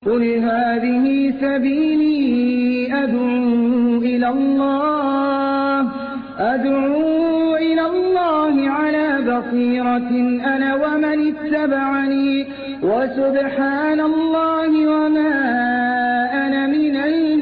قل هذه سبيلي أدعو إلى الله على بصيرة أنا ومن اتبعني وسبحان الله وما أنا من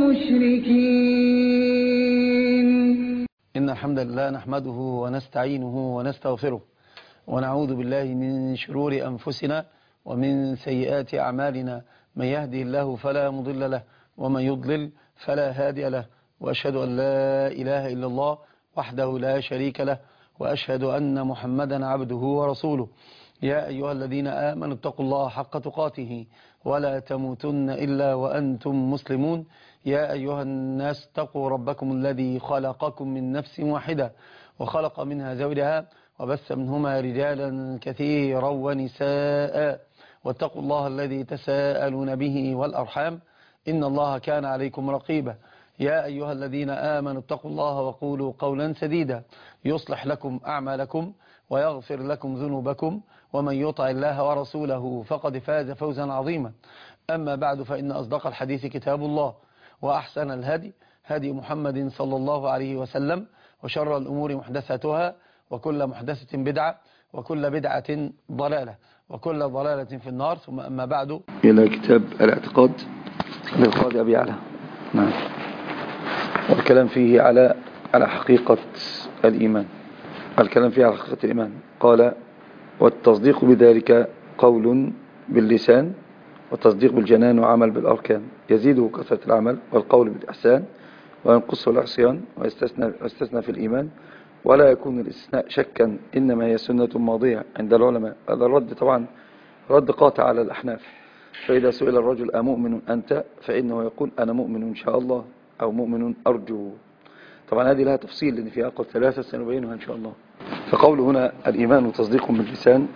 المشركين. إن الحمد لله نحمده ونستعينه ونستغفره ونعوذ بالله من شرور أنفسنا ومن سيئات أعمالنا، من يهده الله فلا مضل له ومن يضلل فلا هادي له، وأشهد أن لا إله إلا الله وحده لا شريك له، وأشهد أن محمدا عبده ورسوله. يا أيها الذين آمنوا اتقوا الله حق تقاته ولا تموتن إلا وأنتم مسلمون. يا أيها الناس اتقوا ربكم الذي خلقكم من نفس واحدة وخلق منها زوجها وبث منهما رجالا كثيرا ونساء، واتقوا الله الذي تساءلون به والأرحام إن الله كان عليكم رقيبا. يا أيها الذين آمنوا اتقوا الله وقولوا قولا سديدا يصلح لكم أعمالكم ويغفر لكم ذنوبكم، ومن يطع الله ورسوله فقد فاز فوزا عظيما. أما بعد، فإن أصدق الحديث كتاب الله، وأحسن الهدي هدي محمد صلى الله عليه وسلم، وشر الأمور محدثاتها، وكل محدثة بدعة، وكل بدعة ضلالة، وكل ضلالة في النار. ثم أما بعد، إلى كتاب الاعتقاد للقاضي أبي يعلى. نعم. والكلام فيه على حقيقة الإيمان. الكلام فيه على حقيقة الإيمان. قال: والتصديق بذلك قول باللسان وتصديق بالجنان وعمل بالأركان، يزيده كثرة العمل والقول بالإحسان وينقصه العصيان، ويستثنى في الإيمان ولا يكون الاستثناء شكا، إنما هي سنة ماضية عند العلماء. هذا الرد طبعا رد قاطع على الأحناف. فإذا سئل الرجل أمؤمن أنت، فإنه يقول أنا مؤمن إن شاء الله، أو مؤمن أرجو. طبعا هذه لها تفصيل لأن فيها أقوال ثلاثة سنبينها إن شاء الله. فقول هنا الإيمان تصديق باللسان،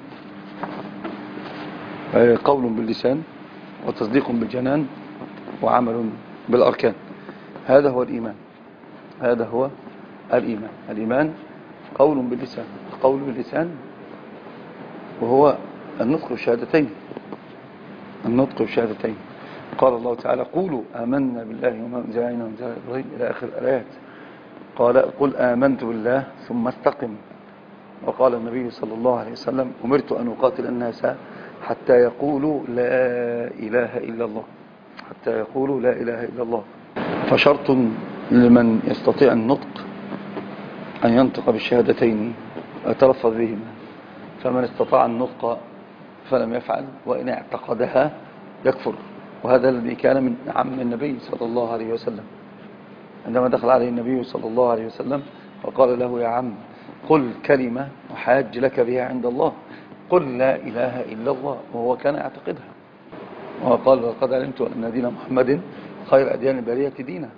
قول باللسان وتصديق بالجنان وعمل بالأركان. هذا هو الإيمان. هذا هو الإيمان. الإيمان قول باللسان. القول باللسان وهو النطق بالشهادتين. النطق بالشهادتين. قال الله تعالى: قولوا آمنا بالله وما أنزل علينا وأنزل على إبراهيم إلى آخر الآيات. قال: قل آمنت بالله ثم استقم. وقال النبي صلى الله عليه وسلم: أمرت أن أقاتل الناس حتى يقولوا لا إله إلا الله. حتى يقولوا لا إله إلا الله. فشرط لمن يستطيع النطق أن ينطق بالشهادتين ويتلفظ بهما. فمن استطاع النطق فلم يفعل وإن اعتقدها يكفر. وهذا الذي كان من عم النبي صلى الله عليه وسلم، عندما دخل عليه النبي صلى الله عليه وسلم وقال له: يا عم، قل كلمة وحاج لك بها عند الله، قل لا إله إلا الله. وهو كان يعتقدها، وقال: لقد علمت أن دين محمد خير أديان البرية دينا،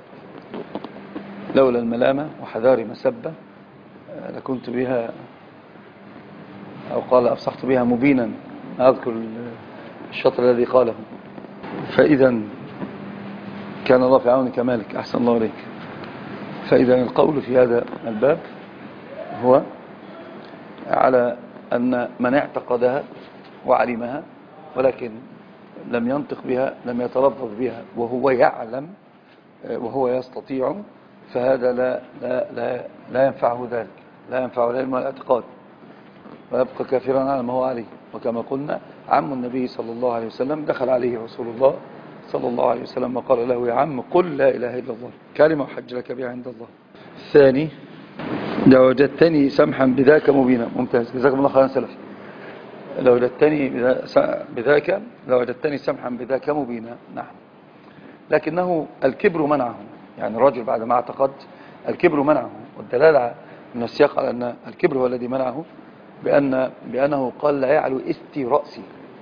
لولا الملامة وحذار مسبة لكنت بها، أو قال أفصحت بها مبينا. أذكر الشطر الذي قاله. فإذا كان الله في عونك مالك، أحسن الله عليك. فإذا القول في هذا الباب هو على أن من اعتقدها وعلمها ولكن لم ينطق بها، لم يتلفظ بها وهو يعلم وهو يستطيع، فهذا لا ينفعه ذلك، لا ينفعه العلم والاعتقاد، ويبقى كافرا على ما هو عليه. وكما قلنا، عم النبي صلى الله عليه وسلم دخل عليه رسول الله صلى الله عليه وسلم وقال له: يا عم، قل لا إله إلا الله، كلمة وحج لك بها عند الله. الثاني: لو وجدتني سمحا بذاك مبينا. ممتاز، جزاكم الله خيرا سلفي. لو وجدتني بذاك، لو وجدتني سمحا بذاك مبينا. نعم. لكنه الكبر منعه، يعني الرجل بعد ما اعتقد الكبر منعه. والدلالة من السياق على أن الكبر هو الذي منعه بأنه قال: لا يعلو استي رأسي،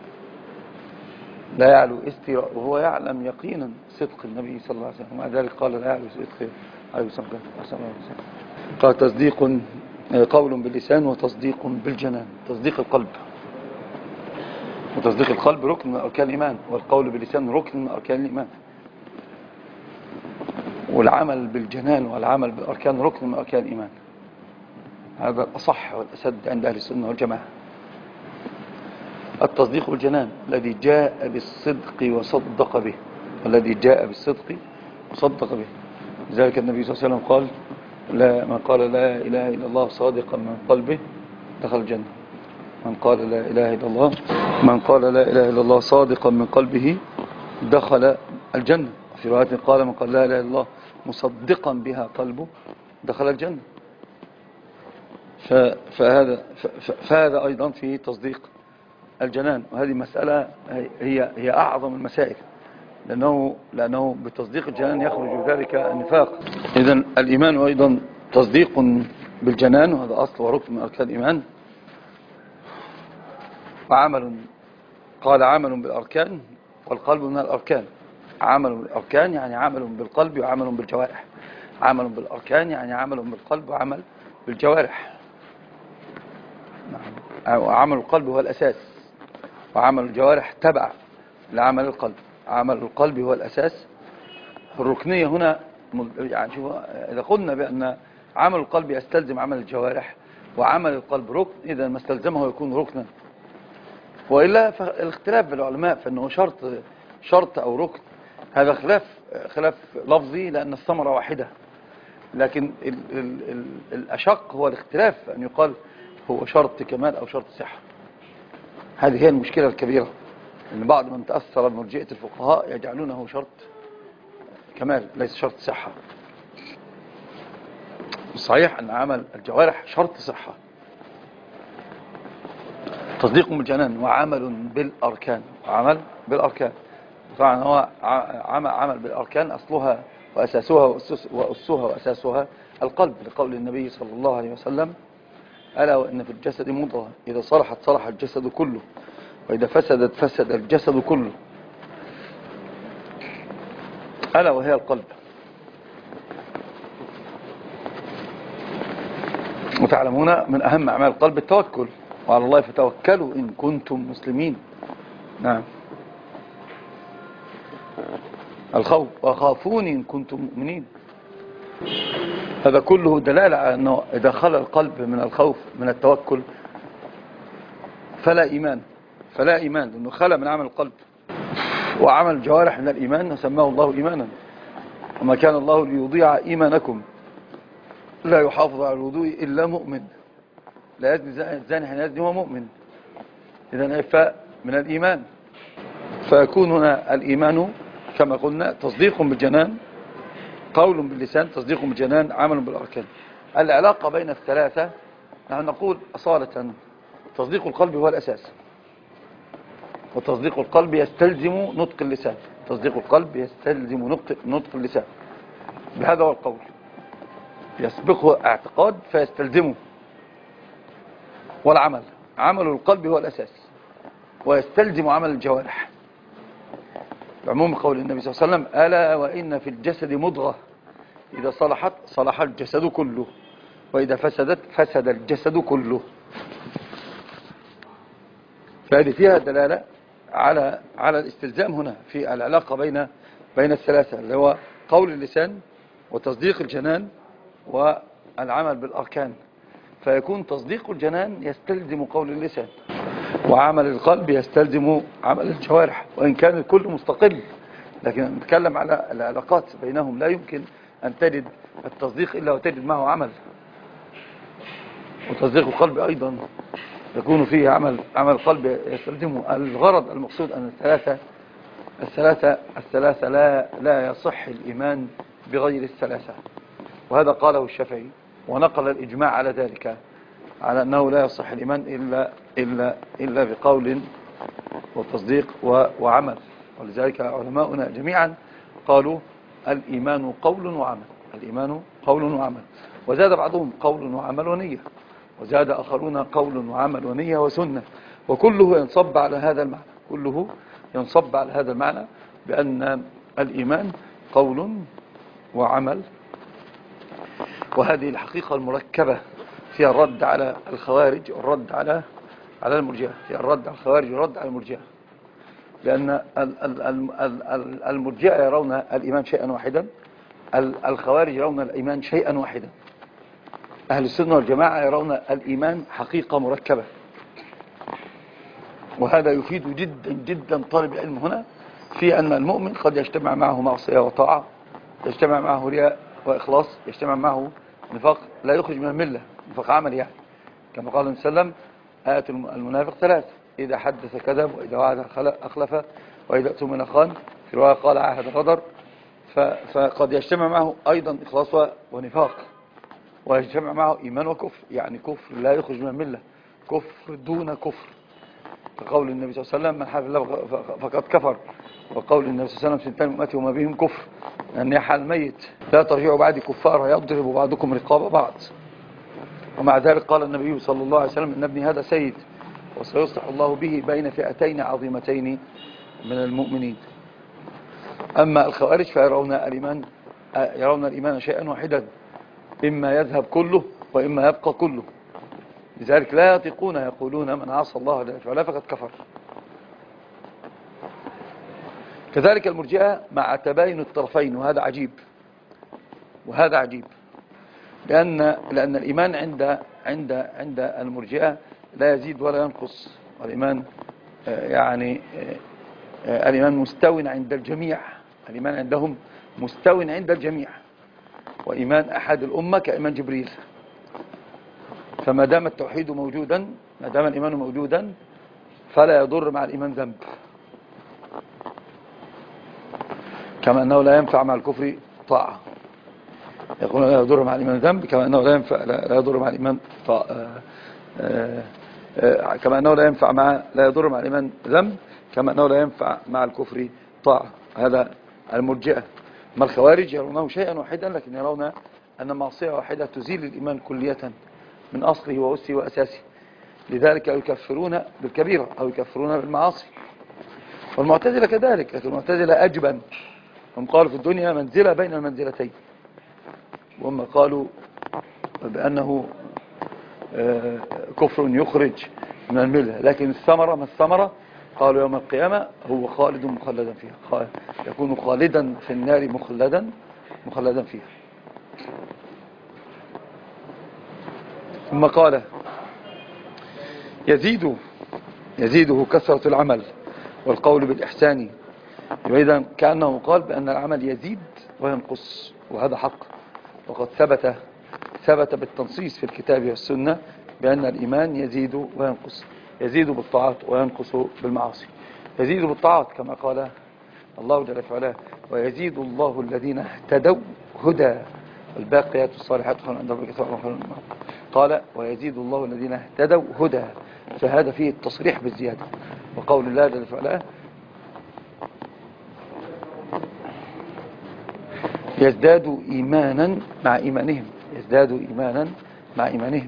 لا يعلو استي، وهو يعلم يقينا صدق النبي صلى الله عليه وسلم، ومع ذلك قال: لا يعلو صدق عليه وسلم. قال: تصديق قول باللسان وتصديق بالجنان. تصديق القلب، وتصديق القلب ركن من أركان الإيمان، والقول باللسان ركن من أركان الإيمان، والعمل بالجنان والعمل بالأركان ركن من أركان الإيمان. هذا الأصح والأسد عند أهل السنة والجماعة. التصديق بالجنان الذي جاء بالصدق وصدق به، الذي جاء بالصدق وصدق به. لذلك النبي صلى الله عليه وسلم قال: من قال لا إله إلا الله صادقا من قلبه دخل الجنة. من قال لا إله إلا الله، من قال لا إله إلا الله صادقا من قلبه دخل الجنة. في رواية قال: من قال لا إله إلا الله مصدقا بها قلبه دخل الجنة. فهذا أيضا في تصديق الجنان، وهذه مسألة هي أعظم المسائل، لأنه بتصديق الجنان يخرج ذلك النفاق. إذن الإيمان أيضا تصديق بالجنان، وهذا أصل وركن من أركان الإيمان. وعمل، قال عمل بالأركان، والقلب من الأركان. عمل بالأركان يعني عمل بالقلب وعمل بالجوارح. عمل بالأركان يعني عمل بالقلب وعمل بالجوارح. عمل القلب هو الأساس، وعمل الجوارح تبع لعمل القلب. عمل القلب هو الأساس. الركنية هنا يعني شوف، إذا قلنا بأن عمل القلب يستلزم عمل الجوارح وعمل القلب ركن، إذا ما استلزمه يكون ركنا. وإلا فالاختلاف بالعلماء فإنه شرط أو ركن، هذا خلاف لفظي لأن الثمرة واحدة. لكن الأشق هو الاختلاف، أن يقال هو شرط كمال أو شرط صحة. هذه هي المشكلة الكبيرة، أن بعض من تأثر بمرجئة الفقهاء يجعلونه شرط كمال ليس شرط صحة. صحيح أن عمل الجوارح شرط صحة. تصديق بالجنان وعمل بالأركان. وعمل بالأركان طبعا هو عمل بالأركان، أصلها وأسها وأساسها القلب، لقول النبي صلى الله عليه وسلم: ألا وإن في الجسد مضغة إذا صلحت صلح الجسد كله، وإذا فسدت فسد الجسد كله. ألا وهي القلب. وتعلمون من أهم أعمال القلب التوكل، وعلى الله فتوكلوا إن كنتم مسلمين. نعم. الخوف: وخافوني إن كنتم مؤمنين. هذا كله دلالة على أنه إذا خلى القلب من الخوف من التوكل فلا إيمان، لأنه خلى من عمل القلب. وعمل الجوارح من الإيمان سماه الله إيمانا: وما كان الله ليضيع إيمانكم لا يحافظ على الوضوء إلا مؤمن، لا يزني الزاني حين يزني هو مؤمن. إذن إعفاء من الإيمان. فيكون هنا الإيمان كما قلنا تصديق بالجنان، قول باللسان، تصديق بالجنان، عمل بالأركان. العلاقة بين الثلاثة نحن نقول أصالة تصديق القلب هو الأساس، وتصديق القلب يستلزم نطق اللسان. تصديق القلب يستلزم نطق اللسان، بهذا هو القول، يسبقه اعتقاد فيستلزمه. والعمل، عمل القلب هو الأساس ويستلزم عمل الجوارح، بعموم قول النبي صلى الله عليه وسلم: ألا وإن في الجسد مضغة إذا صلحت صلح الجسد كله، وإذا فسدت فسد الجسد كله. فهذه فيها دلالة على الاستلزام هنا في العلاقة بين الثلاثة، اللي هو قول اللسان وتصديق الجنان والعمل بالأركان. فيكون تصديق الجنان يستلزم قول اللسان، وعمل القلب يستلزم عمل الجوارح، وإن كان الكل مستقل، لكن نتكلم على العلاقات بينهم. لا يمكن أن تجد التصديق إلا وتجد معه عمل. وتصديق القلب أيضا يكون فيه عمل القلب يستلزمه. الغرض المقصود أن الثلاثة لا يصح الإيمان بغير الثلاثة، وهذا قاله الشافعي، ونقل الإجماع على ذلك، على أنه لا يصح الإيمان إلا بقول وتصديق وعمل. ولذلك علماؤنا جميعا قالوا: الإيمان قول وعمل. الإيمان قول وعمل. وزاد بعضهم قول وعمل ونية، وزاد آخرون قول وعمل ونية وسنة. وكله ينصب على هذا المعنى، كله ينصب على هذا المعنى، بأن الإيمان قول وعمل. وهذه الحقيقة المركبة فيها الرد على الخوارج والرد على المرجئة، فيها الرد على الخوارج والرد على المرجئة. لأن المرجئة يرون الإيمان شيئا واحدا، الخوارج يرون الإيمان شيئا واحدا. أهل السنة والجماعة يرون الإيمان حقيقة مركبة. وهذا يفيد جدا جدا طالب العلم هنا في أن المؤمن قد يجتمع معه معصية وطاعة، يجتمع معه رياء وإخلاص، يجتمع معه نفاق لا يخرج من الملة، نفاق عمل يعني، كما قال النبي صلى الله عليه وسلم: آية المنافق ثلاث: إذا حدث كذب، وإذا وعد أخلف، وإذا اؤتمن خان، في رواية قال عاهد غدر. فقد يجتمع معه أيضا إخلاص ونفاق، ويجتمع معه إيمان وكفر، يعني كفر لا يخرج من الملة، كفر دون كفر، كقول النبي صلى الله عليه وسلم: من حلف الله فقد كفر، وقول النبي صلى الله عليه وسلم: سنتان من أمتي وما بهم كفر، أن يحل الميت: لا ترجعوا بعدي كفارا يضرب بعضكم رقاب بعض. ومع ذلك قال النبي صلى الله عليه وسلم: إن ابني هذا سيد وسيصلح الله به بين فئتين عظيمتين من المؤمنين. أما الخوارج فيرون الإيمان شيئا واحدا، إما يذهب كله وإما يبقى كله، لذلك لا يطيقون يقولون: من عصى الله فلا فقد كفر. كذلك المرجئة مع تباين الطرفين، وهذا عجيب، لأن الإيمان عند المرجئة لا يزيد ولا ينقص، والإيمان يعني الإيمان مستو عند الجميع، الإيمان عندهم مستو عند الجميع، وإيمان أحد الأمة كإيمان جبريل. فما دام التوحيد موجودا، ما دام الإيمان موجودا، فلا يضر مع الإيمان ذنب، كما أنه لا ينفع مع الكفر طاعة. يقول لا يضر مع الإيمان ذنب، كما أنه لا يضر مع الإيمان كما أنه لا يضر مع الإيمان ذنب، كما أنه لا ينفع مع الكفر طاعة. هذا المرجئة. ما الخوارج يرونه شيئا واحدا، لكن يرون أن معصية واحدة تزيل الإيمان كلية من أصله وأسه وأساسه، لذلك يكفرون بالكبيرة أو يكفرون بالمعاصي. والمعتزلة كذلك، لكن المعتزلة أجبن، هم قالوا في الدنيا منزلة بين المنزلتين، وهم قالوا بأنه كفر يخرج من الملة، لكن الثمرة ما الثمرة؟ قالوا يوم القيامة هو خالد مخلدا فيها، يكون خالدا في النار مخلدا فيها. ثم قال: يزيده كثرة العمل والقول بالإحسان. إذن كأنه قال بأن العمل يزيد وينقص، وهذا حق، وقد ثبت بالتنصيص في الكتاب والسنة بأن الإيمان يزيد وينقص، يزيد بالطاعات وينقص بالمعاصي. يزيد بالطاعات كما قال الله جل وعلا: ويزيد الله الذين اهتدوا هدى والباقيات الصالحات خير عند ربك ثوابا. قال: ويزيد الله الذين اهتدوا هدى، فهذا فيه التصريح بالزيادة. وقول الله جل وعلا: يزدادوا إيمانا مع إيمانهم.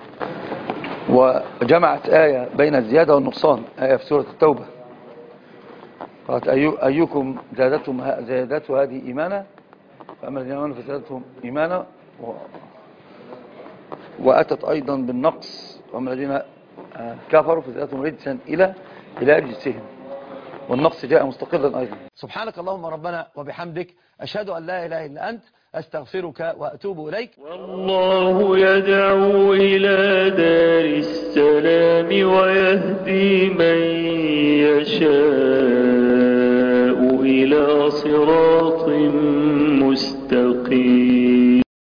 وجمعت آية بين الزيادة والنقصان، آية في سورة التوبة قالت: أيكم زادته هذه إيمانا، فأما الذين آمنوا فزادتهم إيمانا، وأتت أيضا بالنقص: وأما الذين كفروا فزادتهم رجسا إلى رجسهم، والنقص جاء مستقلا أيضا. سبحانك اللهم ربنا وبحمدك، أشهد أن لا إله إلا أنت، أستغفرك وأتوب إليك. والله يدعو إلى دار السلام ويهدي من يشاء إلى صراط